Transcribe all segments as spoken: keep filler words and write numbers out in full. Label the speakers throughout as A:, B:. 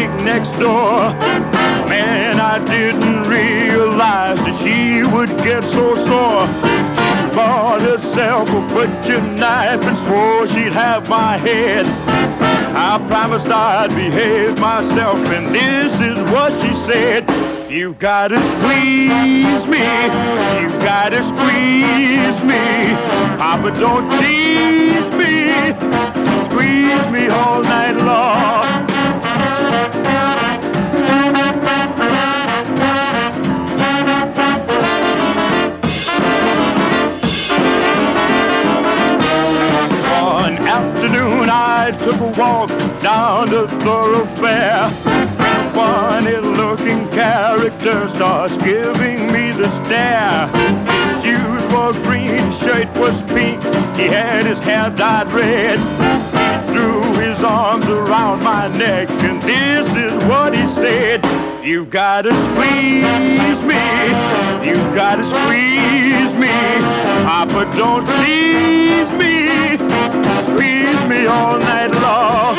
A: picnic next door. Man, I didn't realize that she would get so sore. She bought herself a butcher knife and swore she'd have my head. I promised I'd behave myself, and this is what she said. You gotta squeeze me, you gotta squeeze me. Papa, don't tease me, squeeze me all night long. One afternoon I took a walk down the thoroughfare. Funny-looking character starts giving me the stare. His shoes were green, shirt was pink, he had his hair dyed red. He threw his arms around my neck, and this is what he said. You gotta squeeze me, you gotta squeeze me. Papa, don't tease me, squeeze me all night long.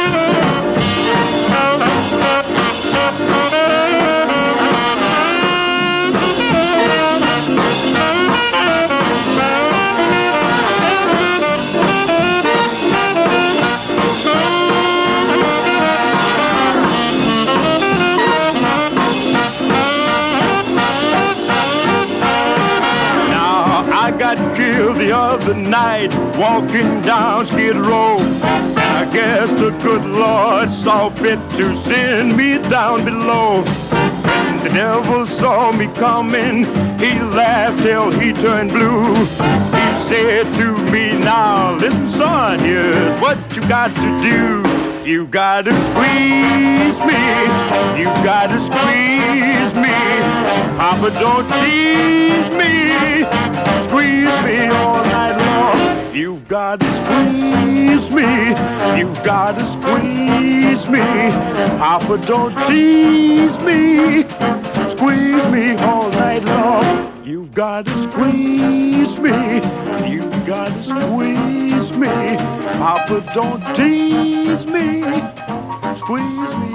A: I got killed the other night walking down Skid Row. And I guess the good Lord saw fit to send me down below. When the devil saw me coming, he laughed till he turned blue. He said to me, now listen son, here's what you got to do. You gotta squeeze me, you gotta squeeze me. Papa, don't tease me, squeeze me all night long. You've gotta squeeze me, you've gotta squeeze me. Papa, don't tease me, squeeze me all night long. You've gotta squeeze me, you've gotta squeeze me. Papa, don't tease me, squeeze me